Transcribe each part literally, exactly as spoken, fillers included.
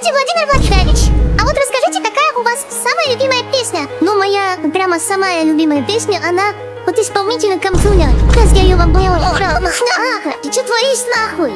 Здравствуйте, Владимир Владимирович. А вот расскажите, какая у вас самая любимая песня? Ну, моя прямо самая любимая песня, она от исполнителя Камсуня. Сейчас я ее вам пою. Ты что творишь нахуй?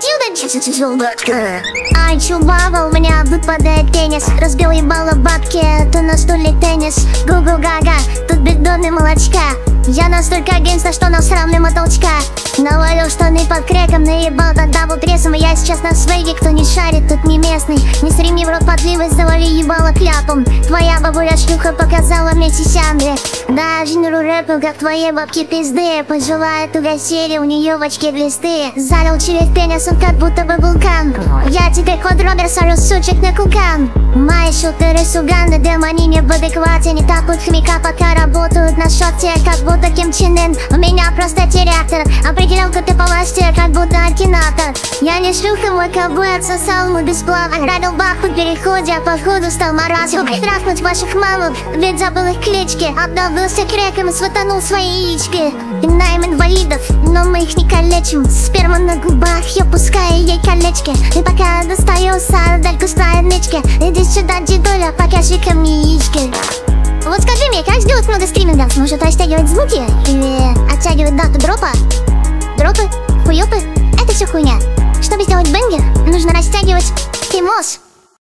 Ай, чувава, у меня выпадает теннис. Разбил ебало бабки, то на стуле теннис. Гугл гага, тут бездонный молочка. Я настолько геймста, что насрал мимо толчка. Навалил штаны под креком, наебал до дабл трессом. Я сейчас на свеге, кто не шарит, тут не местный. Не стрими в рот подливы, завали ебало кляпом. Твоя бабуля шлюха показала мне сисяндры. Да, женеру рэпу, как твоей бабки пизды. Пожелает угасили, у нее в очке глисты. Залил через пенис, он как будто бы вулкан. Я теперь квадробер, сорю сучек на кукан. Мои шутеры с Уганды, демони не в адеквате. Не так вот хмика, пока работают на шоте, как будто Ким Чен Ын. У меня просто терактор, определялка ты по власти, как будто акинатор. Я не шлюха, мой ковбой отсосал ему бесплатно. Радил баху в переходе, а походу стал маразмом. Трахнуть ваших мамок, ведь забыл их клички. Обдолбился креком и сватанул свои яички. Пинаем инвалидов, но мы их не калечим. Сперма на губах, я пускаю ей колечки. И пока достаю сардаль густая нычки. Иди сюда, дедуля, покажи ко мне яички. Вот скажи мне, как сделать много стримингов? Может растягивать звуки? Или оттягивать дату дропа? Дропы? Хуёпы? Это все хуйня. Чтобы сделать бенгер, нужно растягивать фимоз.